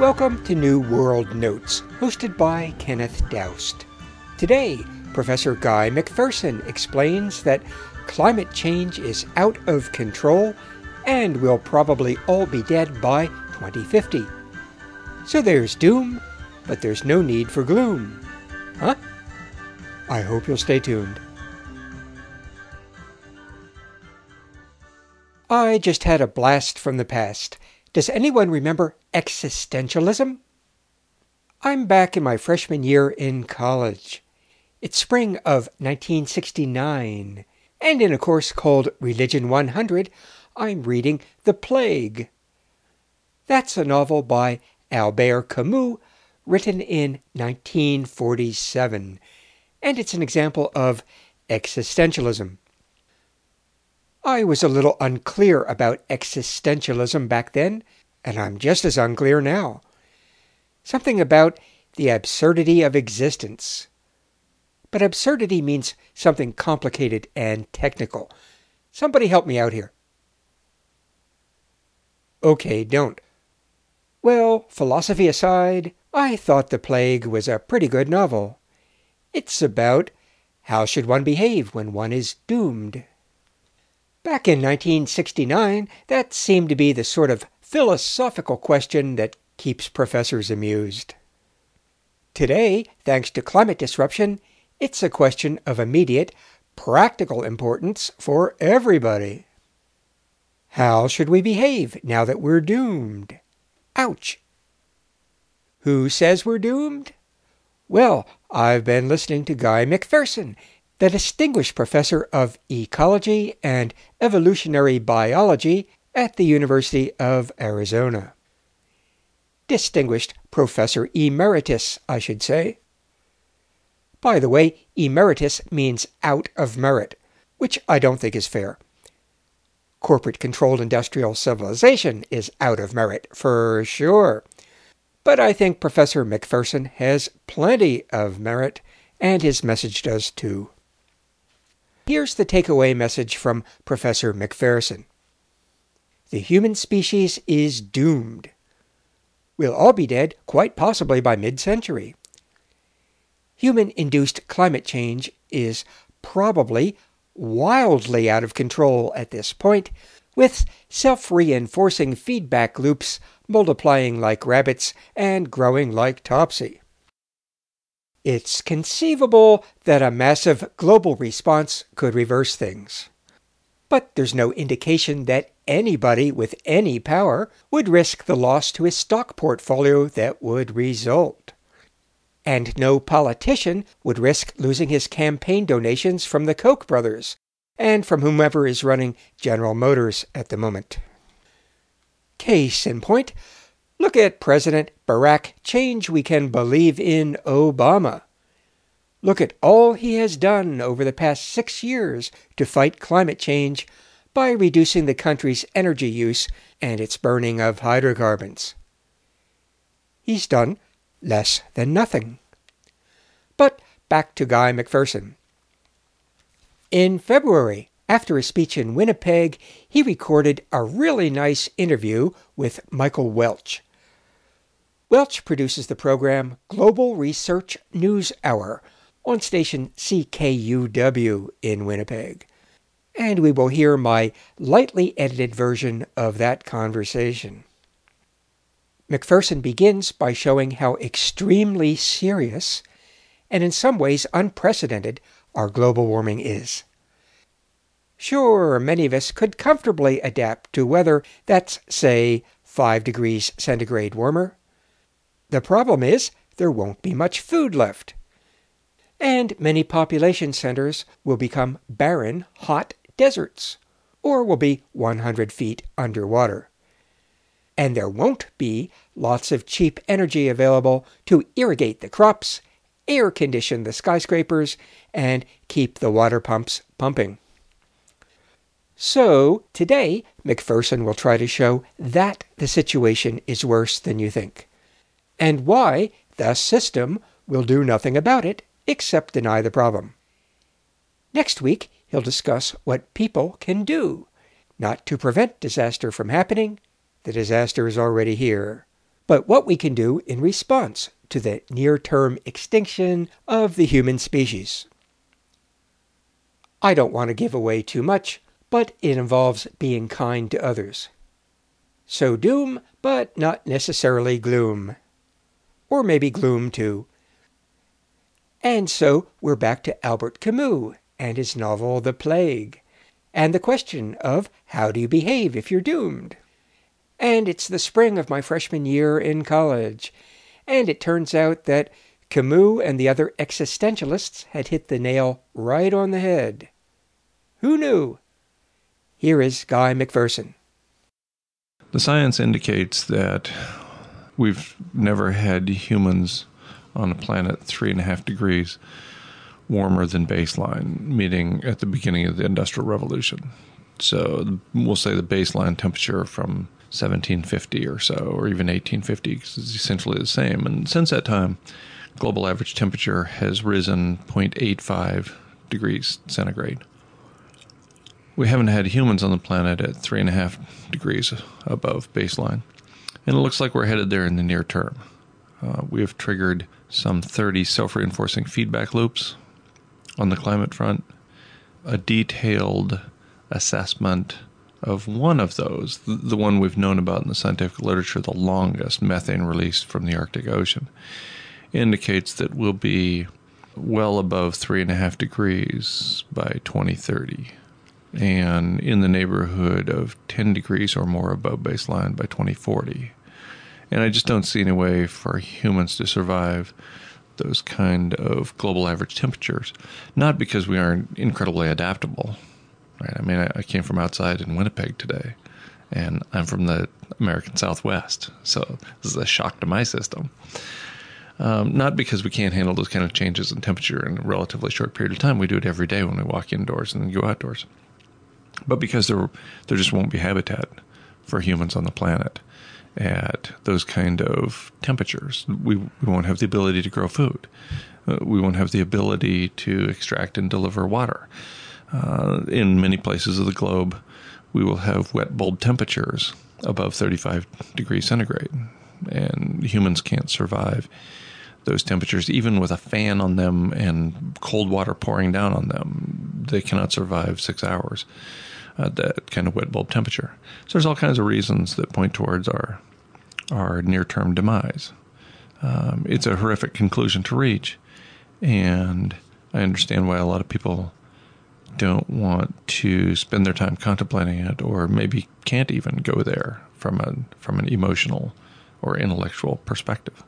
Welcome to New World Notes, hosted by Kenneth Doust. Today, Professor Guy McPherson explains that climate change is out of control and we'll probably all be dead by 2050. So there's doom, but there's no need for gloom. Huh? I hope you'll stay tuned. I just had a blast from the past. Does anyone remember existentialism? I'm back in my freshman year in college. It's spring of 1969, and in a course called Religion 100, I'm reading The Plague. That's a novel by Albert Camus, written in 1947, and it's an example of existentialism. I was a little unclear about existentialism back then, and I'm just as unclear now. Something about the absurdity of existence. But absurdity means something complicated and technical. Somebody help me out here. Okay, don't. Well, philosophy aside, I thought The Plague was a pretty good novel. It's about how should one behave when one is doomed. Back in 1969, that seemed to be the sort of philosophical question that keeps professors amused. Today, thanks to climate disruption, it's a question of immediate, practical importance for everybody. How should we behave now that we're doomed? Ouch! Who says we're doomed? Well, I've been listening to Guy McPherson, the distinguished professor of ecology and evolutionary biology at the University of Arizona. Distinguished Professor Emeritus, I should say. By the way, emeritus means out of merit, which I don't think is fair. Corporate-controlled industrial civilization is out of merit, for sure. But I think Professor McPherson has plenty of merit, and his message does too. Here's the takeaway message from Professor McPherson. The human species is doomed. We'll all be dead, quite possibly by mid-century. Human-induced climate change is probably wildly out of control at this point, with self-reinforcing feedback loops multiplying like rabbits and growing like Topsy. It's conceivable that a massive global response could reverse things. But there's no indication that anybody with any power would risk the loss to his stock portfolio that would result. And no politician would risk losing his campaign donations from the Koch brothers and from whomever is running General Motors at the moment. Case in point, look at President Barack Change We Can Believe in Obama. Look at all he has done over the past 6 years to fight climate change by reducing the country's energy use and its burning of hydrocarbons. He's done less than nothing. But back to Guy McPherson. In February, after a speech in Winnipeg, he recorded a really nice interview with Michael Welch. Welch produces the program Global Research News Hour on station CKUW in Winnipeg. And we will hear my lightly edited version of that conversation. McPherson begins by showing how extremely serious, and in some ways unprecedented, our global warming is. Sure, many of us could comfortably adapt to weather that's, say, 5 degrees centigrade warmer. The problem is there won't be much food left. And many population centers will become barren, hot deserts, or will be 100 feet underwater. And there won't be lots of cheap energy available to irrigate the crops, air condition the skyscrapers, and keep the water pumps pumping. So, today, McPherson will try to show that the situation is worse than you think, and why the system will do nothing about it except deny the problem. Next week, he'll discuss what people can do, not to prevent disaster from happening. The disaster is already here, but what we can do in response to the near-term extinction of the human species. I don't want to give away too much, but it involves being kind to others. So doom, but not necessarily gloom. Or maybe gloom too. And so we're back to Albert Camus and his novel The Plague, and the question of how do you behave if you're doomed? And it's the spring of my freshman year in college, and it turns out that Camus and the other existentialists had hit the nail right on the head. Who knew? Here is Guy McPherson. The science indicates that we've never had humans on a planet 3.5 degrees warmer than baseline, meaning at the beginning of the Industrial Revolution. So we'll say the baseline temperature from 1750 or so, or even 1850, because it's essentially the same. And since that time, global average temperature has risen 0.85 degrees centigrade. We haven't had humans on the planet at 3.5 degrees above baseline. And it looks like we're headed there in the near term. We have triggered some 30 self-reinforcing feedback loops on the climate front. A detailed assessment of one of those, the one we've known about in the scientific literature, the longest, methane release from the Arctic Ocean, indicates that we'll be well above 3.5 degrees by 2030 and in the neighborhood of 10 degrees or more above baseline by 2040. And I just don't see any way for humans to survive those kind of global average temperatures, not because we aren't incredibly adaptable. Right? I mean, I came from outside in Winnipeg today, and I'm from the American Southwest, so this is a shock to my system. Not because we can't handle those kind of changes in temperature in a relatively short period of time. We do it every day when we walk indoors and then go outdoors. But because there just won't be habitat for humans on the planet at those kind of temperatures. We won't have the ability to grow food. We won't have the ability to extract and deliver water. In many places of the globe, we will have wet bulb temperatures above 35 degrees centigrade, and humans can't survive those temperatures, even with a fan on them and cold water pouring down on them. They cannot survive 6 hours at that kind of wet bulb temperature. So there's all kinds of reasons that point towards our near-term demise. It's a horrific conclusion to reach, and I understand why a lot of people don't want to spend their time contemplating it, or maybe can't even go there from an emotional or intellectual perspective.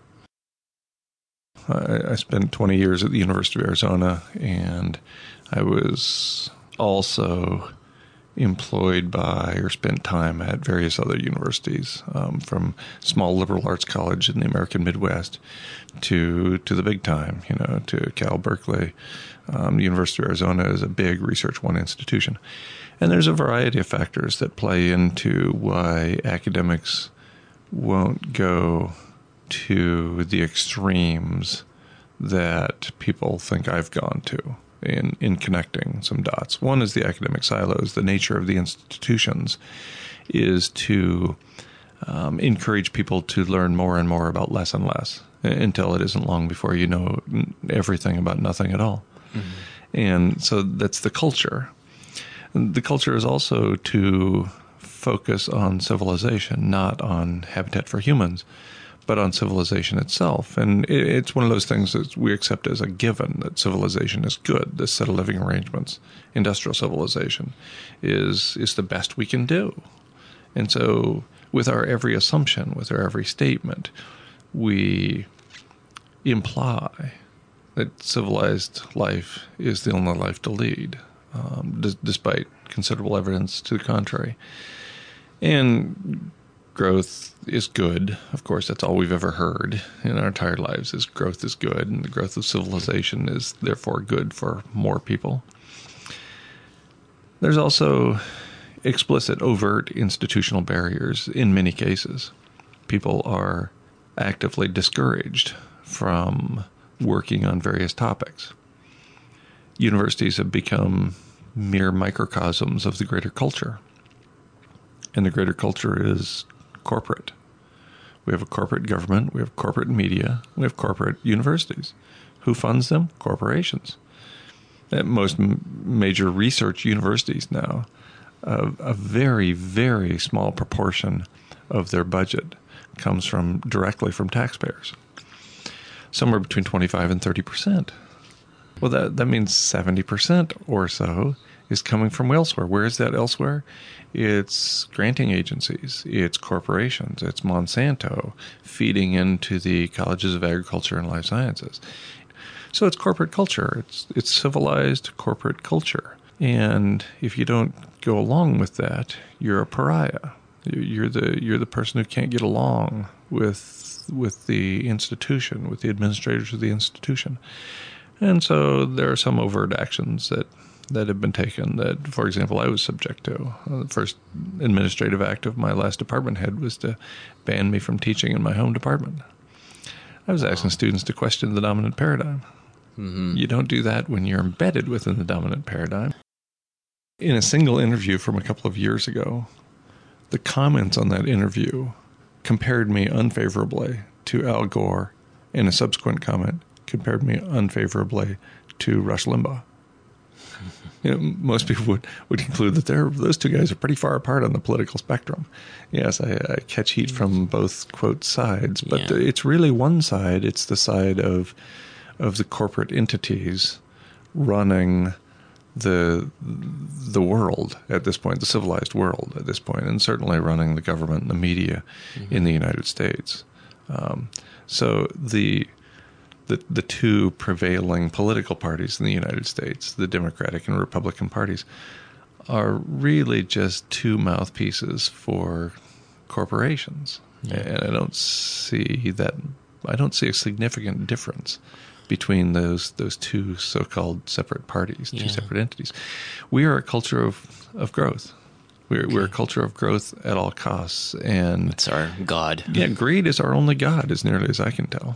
I spent 20 years at the University of Arizona, and I was also employed by or spent time at various other universities, from small liberal arts college in the American Midwest to the big time, to Cal Berkeley. The University of Arizona is a big Research One institution. And there's a variety of factors that play into why academics won't go to the extremes that people think I've gone to in connecting some dots. One is the academic silos. The nature of the institutions is to encourage people to learn more and more about less and less until it isn't long before you know everything about nothing at all. Mm-hmm. And so that's the culture. The culture is also to focus on civilization, not on habitat for humans, but on civilization itself. And it's one of those things that we accept as a given, that civilization is good. This set of living arrangements, industrial civilization, is the best we can do. And so with our every assumption, with our every statement, we imply that civilized life is the only life to lead, despite considerable evidence to the contrary. And growth is good. Of course, that's all we've ever heard in our entire lives, is growth is good, and the growth of civilization is therefore good for more people. There's also explicit, overt institutional barriers in many cases. People are actively discouraged from working on various topics. Universities have become mere microcosms of the greater culture. And the greater culture is corporate. We have a corporate government. We have corporate media. We have corporate universities. Who funds them? Corporations. At most major research universities now, a very, very small proportion of their budget comes directly from taxpayers. Somewhere between 25 and 30%. Well, that means 70% or so is coming from elsewhere. Where is that elsewhere? It's granting agencies, it's corporations, it's Monsanto feeding into the colleges of agriculture and life sciences. So it's corporate culture. It's civilized corporate culture. And if you don't go along with that, you're a pariah. You're the person who can't get along with the institution, with the administrators of the institution. And so there are some overt actions that have been taken that, for example, I was subject to. The first administrative act of my last department head was to ban me from teaching in my home department. I was asking students to question the dominant paradigm. Mm-hmm. You don't do that when you're embedded within the dominant paradigm. In a single interview from a couple of years ago, the comments on that interview compared me unfavorably to Al Gore, and a subsequent comment compared me unfavorably to Rush Limbaugh. Most people would conclude that those two guys are pretty far apart on the political spectrum. Yes, I catch heat from both, quote, sides, but it's really one side. It's the side of the corporate entities running the world at this point, the civilized world at this point, and certainly running the government and the media in the United States. So the two prevailing political parties in the United States, the Democratic and Republican parties, are really just two mouthpieces for corporations. Yeah. And I don't see a significant difference between those two so-called separate parties, two separate entities. We are a culture of growth. We're a culture of growth at all costs. And it's our God. Yeah, greed is our only God, as nearly as I can tell.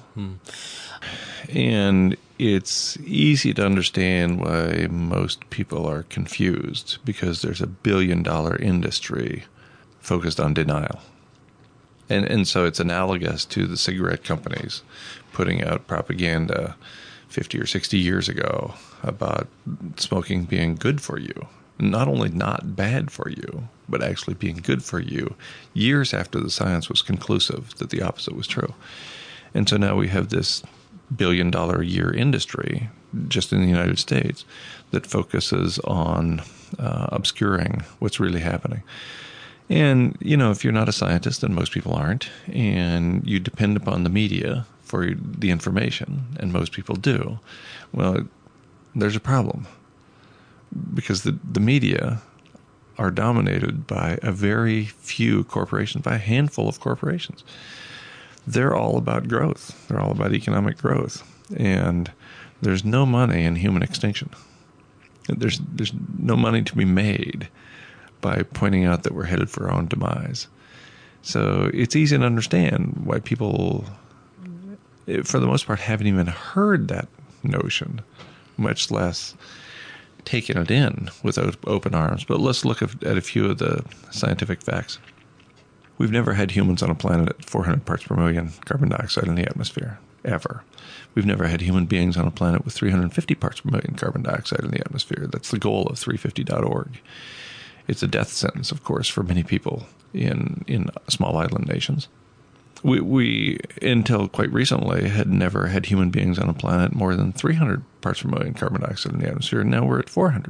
And it's easy to understand why most people are confused, because there's $1 billion industry focused on denial. And so it's analogous to the cigarette companies putting out propaganda 50 or 60 years ago about smoking being good for you. Not only not bad for you, but actually being good for you, years after the science was conclusive that the opposite was true. And so now we have this $1 billion a year industry just in the United States that focuses on obscuring what's really happening. And, if you're not a scientist, and most people aren't, and you depend upon the media for the information, and most people do, well, there's a problem. Because the media are dominated by a very few corporations, by a handful of corporations. They're all about growth. They're all about economic growth. And there's no money in human extinction. There's no money to be made by pointing out that we're headed for our own demise. So it's easy to understand why people, for the most part, haven't even heard that notion, much less taken it in with open arms. But let's look at a few of the scientific facts. We've never had humans on a planet at 400 parts per million carbon dioxide in the atmosphere, ever. We've never had human beings on a planet with 350 parts per million carbon dioxide in the atmosphere. That's the goal of 350.org. It's a death sentence, of course, for many people in small island nations. We, until quite recently, had never had human beings on a planet more than 300 parts per million carbon dioxide in the atmosphere, and now we're at 400.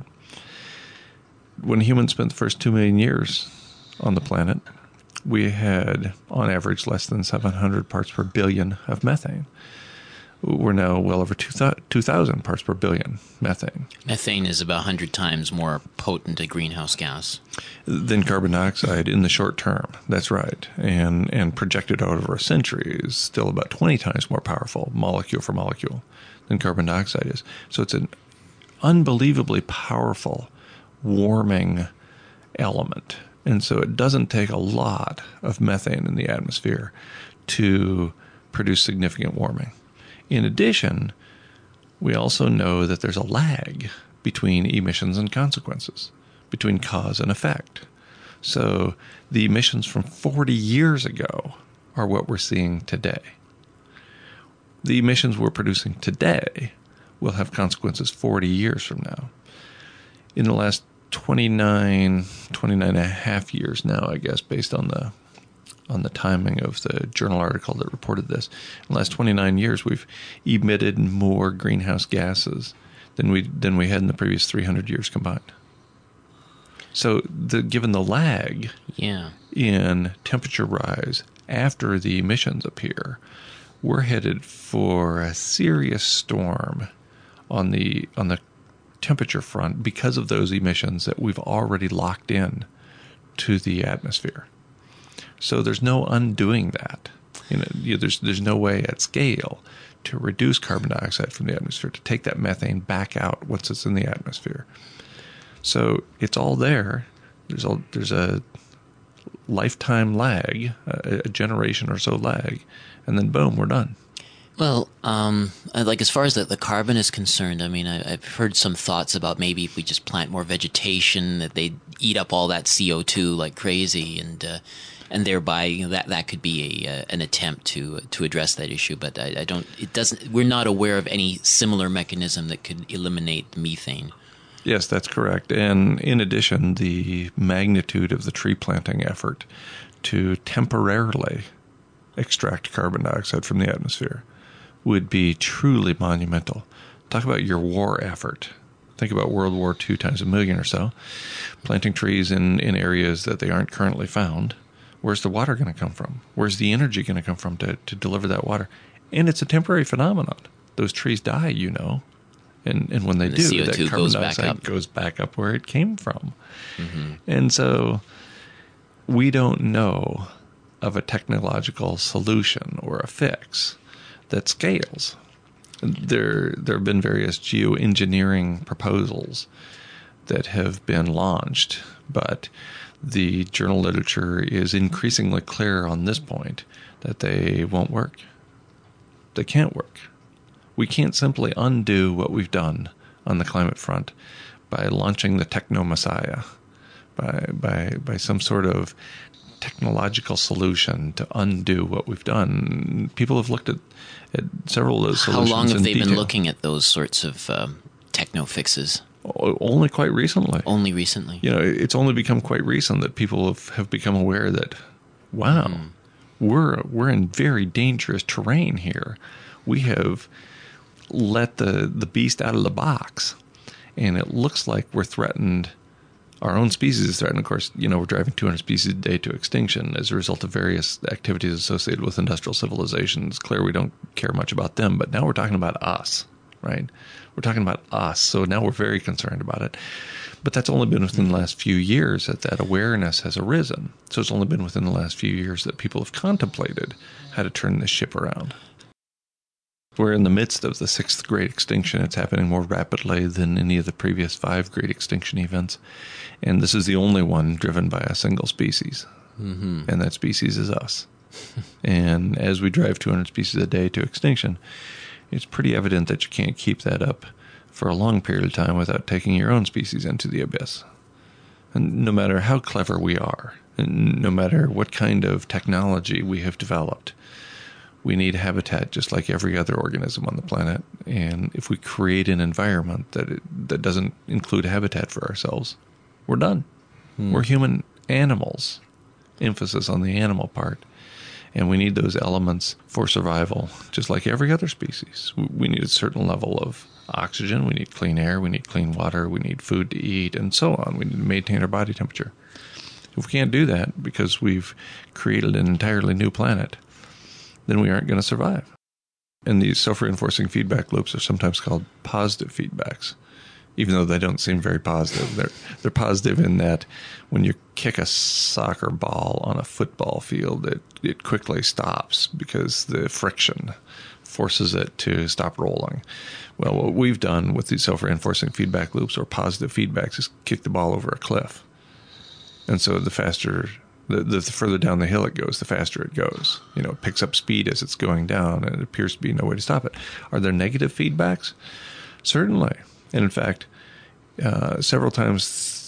When humans spent the first 2 million years on the planet, we had, on average, less than 700 parts per billion of methane. We're now well over 2,000 parts per billion methane. Methane is about 100 times more potent a greenhouse gas than carbon dioxide in the short term. That's right. And projected out over a century is still about 20 times more powerful, molecule for molecule, than carbon dioxide is. So it's an unbelievably powerful warming element. And so it doesn't take a lot of methane in the atmosphere to produce significant warming. In addition, we also know that there's a lag between emissions and consequences, between cause and effect. So the emissions from 40 years ago are what we're seeing today. The emissions we're producing today will have consequences 40 years from now. In the last 29 and a half years now, I guess, based on the timing of the journal article that reported this, in the last 29 years, we've emitted more greenhouse gases than we had in the previous 300 years combined. So, given the lag in temperature rise after the emissions appear, we're headed for a serious storm on the temperature front because of those emissions that we've already locked in to the atmosphere. So there's no undoing that. There's no way at scale to reduce carbon dioxide from the atmosphere, to take that methane back out once it's in the atmosphere. So it's all there. There's a lifetime lag, a generation or so lag, and then boom, we're done. Well, like as far as the carbon is concerned, I mean, I've heard some thoughts about maybe if we just plant more vegetation, that they'd eat up all that CO2 like crazy, and thereby that could be an attempt to address that issue. But we're not aware of any similar mechanism that could eliminate methane. Yes, that's correct. And in addition, the magnitude of the tree planting effort to temporarily extract carbon dioxide from the atmosphere would be truly monumental. Talk about your war effort. Think about World War II times 1,000,000 or so, planting trees in areas that they aren't currently found. Where's the water going to come from? Where's the energy going to come from to deliver that water? And it's a temporary phenomenon. Those trees die, and when they do, that carbon dioxide goes back up where it came from. Mm-hmm. And so we don't know of a technological solution or a fix that scales. There have been various geoengineering proposals that have been launched, but the journal literature is increasingly clear on this point that they won't work. They can't work. We can't simply undo what we've done on the climate front by launching the techno-messiah, by some sort of technological solution to undo what we've done. People have looked at several of those solutions. How long have they been looking at those sorts of techno fixes? Only quite recently. Only recently. It's only become quite recent that people have become aware that, wow, we're in very dangerous terrain here. We have let the beast out of the box, and it looks like we're threatened. Our own species is threatened. Of course, we're driving 200 species a day to extinction as a result of various activities associated with industrial civilization. It's clear we don't care much about them, but now we're talking about us, right? We're talking about us, so now we're very concerned about it. But that's only been within the last few years that awareness has arisen. So it's only been within the last few years that people have contemplated how to turn this ship around. We're in the midst of the 6th great extinction. It's happening more rapidly than any of the previous 5 great extinction events. And this is the only one driven by a single species. Mm-hmm. And that species is us. And as we drive 200 species a day to extinction, it's pretty evident that you can't keep that up for a long period of time without taking your own species into the abyss. And no matter how clever we are, and no matter what kind of technology we have developed, we need habitat just like every other organism on the planet. And if we create an environment that doesn't include habitat for ourselves, we're done. We're human animals. Emphasis on the animal part. And we need those elements for survival, just like every other species. We need a certain level of oxygen. We need clean air. We need clean water. We need food to eat, and so on. We need to maintain our body temperature. If we can't do that because we've created an entirely new planet, then we aren't going to survive. And these self-reinforcing feedback loops are sometimes called positive feedbacks, even though they don't seem very positive. They're positive in that when you kick a soccer ball on a football field, it quickly stops because the friction forces it to stop rolling. Well, what we've done with these self-reinforcing feedback loops or positive feedbacks is kick the ball over a cliff. And so the faster... The further down the hill it goes, the faster it goes. It picks up speed as it's going down, and it appears to be no way to stop it. Are there negative feedbacks? Certainly. And in fact, several times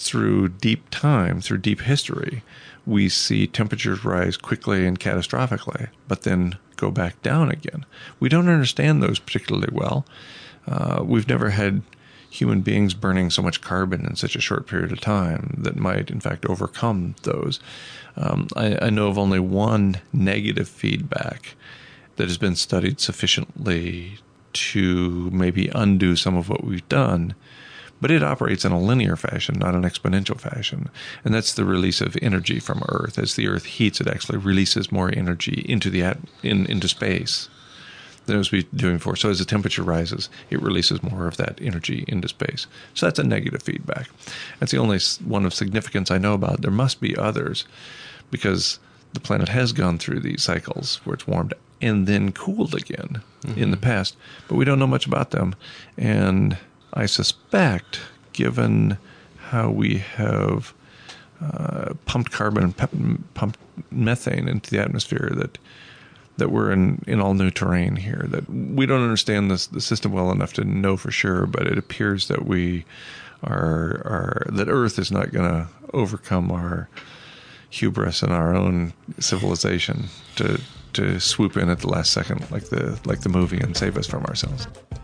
through deep time, through deep history, we see temperatures rise quickly and catastrophically, but then go back down again. We don't understand those particularly well. We've never had human beings burning so much carbon in such a short period of time that might, in fact, overcome those. I know of only one negative feedback that has been studied sufficiently to maybe undo some of what we've done, but it operates in a linear fashion, not an exponential fashion. And that's the release of energy from Earth. As the Earth heats, it actually releases more energy into into space than it was doing before. So as the temperature rises, it releases more of that energy into space. So that's a negative feedback. That's the only one of significance I know about. There must be others, because the planet has gone through these cycles where it's warmed and then cooled again in the past, but we don't know much about them. And I suspect, given how we have pumped carbon and pumped methane into the atmosphere, that we're in all new terrain here, that we don't understand the system well enough to know for sure, but it appears that that Earth is not going to overcome our hubris and our own civilization to swoop in at the last second, like the movie, and save us from ourselves.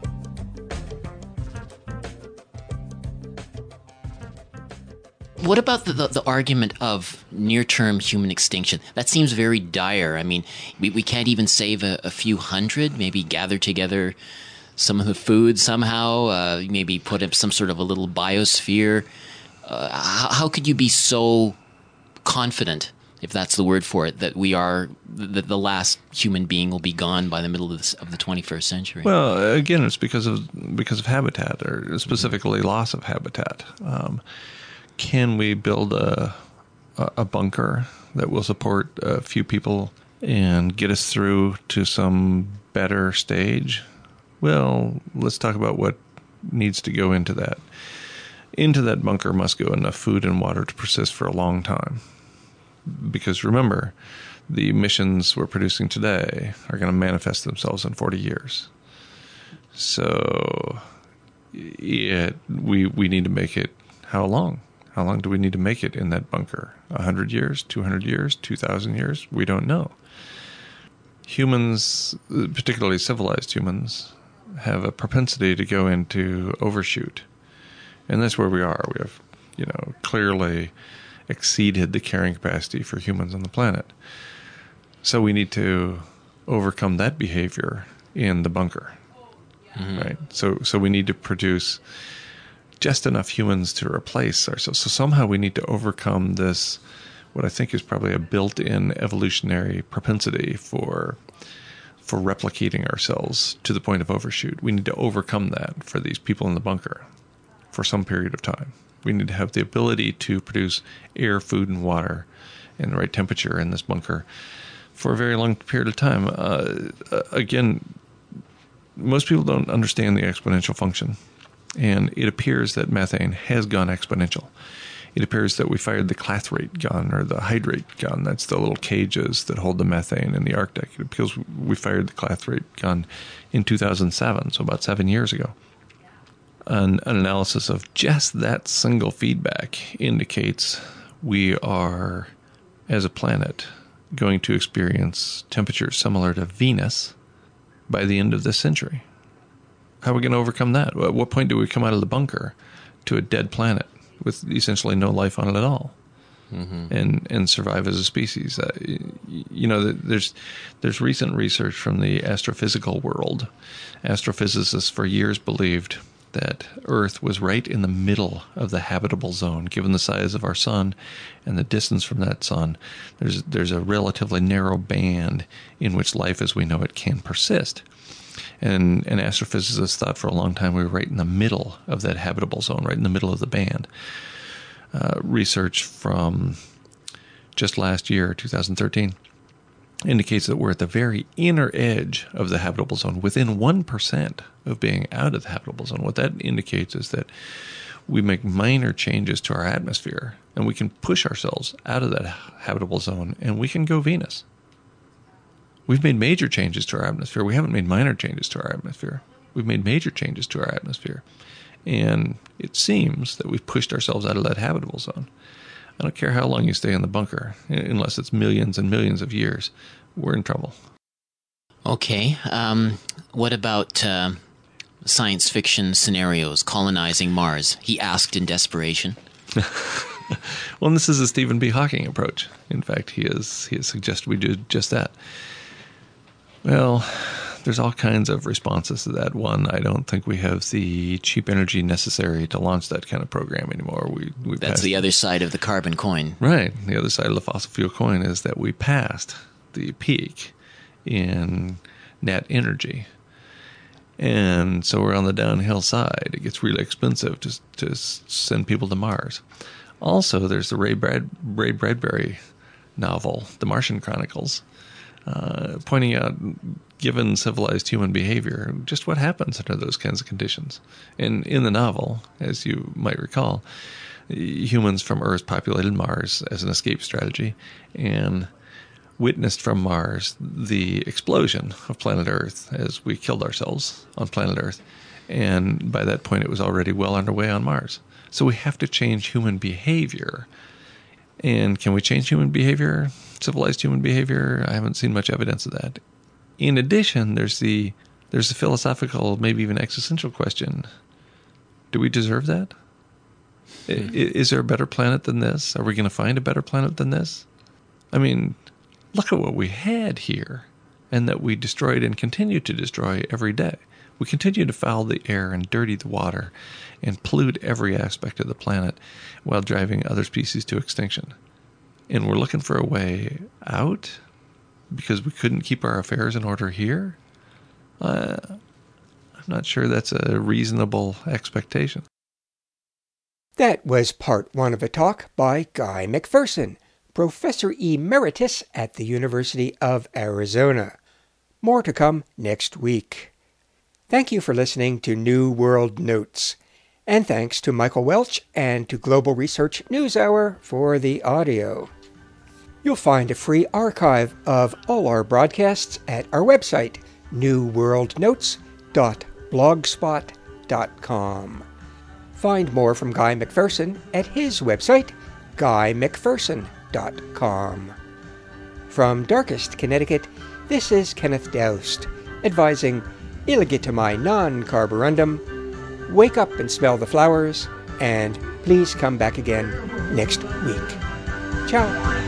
What about the argument of near-term human extinction? That seems very dire. I mean, we can't even save a few hundred, maybe gather together some of the food somehow, maybe put up some sort of a little biosphere. How could you be so confident, if that's the word for it, that that the last human being will be gone by the middle of the 21st century? Well, again, it's because of habitat, or specifically loss of habitat. Can we build a bunker that will support a few people and get us through to some better stage? Well, let's talk about what needs to go into that. Into that bunker must go enough food and water to persist for a long time. Because remember, the emissions we're producing today are going to manifest themselves in 40 years. So we need to make it how long? How long do we need to make it in that bunker? 100 years, 200 years, 2,000 years? We don't know. Humans, particularly civilized humans, have a propensity to go into overshoot. And that's where we are. We have, clearly exceeded the carrying capacity for humans on the planet. So we need to overcome that behavior in the bunker. Mm-hmm. Right? So we need to produce just enough humans to replace ourselves. So somehow we need to overcome this, what I think is probably a built-in evolutionary propensity for replicating ourselves to the point of overshoot. We need to overcome that for these people in the bunker for some period of time. We need to have the ability to produce air, food, and water in the right temperature in this bunker for a very long period of time. Again, most people don't understand the exponential function. And it appears that methane has gone exponential. It appears that we fired the clathrate gun, or the hydrate gun. That's the little cages that hold the methane in the Arctic. It appears we fired the clathrate gun in 2007, so about 7 years ago. An analysis of just that single feedback indicates we are, as a planet, going to experience temperatures similar to Venus by the end of this century. How are we going to overcome that? At what point do we come out of the bunker to a dead planet with essentially no life on it at all, and survive as a species? There's recent research from the astrophysical world. Astrophysicists for years believed that Earth was right in the middle of the habitable zone, given the size of our sun and the distance from that sun. There's a relatively narrow band in which life as we know it can persist. And astrophysicists thought for a long time we were right in the middle of that habitable zone, right in the middle of the band. Research from just last year, 2013, indicates that we're at the very inner edge of the habitable zone, within 1% of being out of the habitable zone. What that indicates is that we make minor changes to our atmosphere, and we can push ourselves out of that habitable zone, and we can go Venus. We've made major changes to our atmosphere. We haven't made minor changes to our atmosphere. We've made major changes to our atmosphere. And it seems that we've pushed ourselves out of that habitable zone. I don't care how long you stay in the bunker, unless it's millions and millions of years, we're in trouble. Okay. What about science fiction scenarios, colonizing Mars? He asked in desperation. Well, this is a Stephen B. Hawking approach. In fact, he has suggested we do just that. Well, there's all kinds of responses to that. One, I don't think we have the cheap energy necessary to launch that kind of program anymore. That's the other side of the carbon coin. Right. The other side of the fossil fuel coin is that we passed the peak in net energy. And so we're on the downhill side. It gets really expensive to send people to Mars. Also, there's the Ray Bradbury novel, The Martian Chronicles, pointing out, given civilized human behavior, just what happens under those kinds of conditions. And in the novel, as you might recall, humans from Earth populated Mars as an escape strategy and witnessed from Mars the explosion of planet Earth as we killed ourselves on planet Earth. And by that point, it was already well underway on Mars. So we have to change human behavior. And can we change human behavior, civilized human behavior? I haven't seen much evidence of that. In addition, there's the philosophical, maybe even existential question. Do we deserve that? Is there a better planet than this? Are we going to find a better planet than this? I mean, look at what we had here, and that we destroyed and continue to destroy every day. We continue to foul the air and dirty the water and pollute every aspect of the planet while driving other species to extinction. And we're looking for a way out because we couldn't keep our affairs in order here? I'm not sure that's a reasonable expectation. That was part one of a talk by Guy McPherson, Professor Emeritus at the University of Arizona. More to come next week. Thank you for listening to New World Notes, and thanks to Michael Welch and to Global Research NewsHour for the audio. You'll find a free archive of all our broadcasts at our website, newworldnotes.blogspot.com. Find more from Guy McPherson at his website, guymcpherson.com. From Darkest, Connecticut, this is Kenneth Doust, advising Illegitimai non carborundum, wake up and smell the flowers, and please come back again next week. Ciao.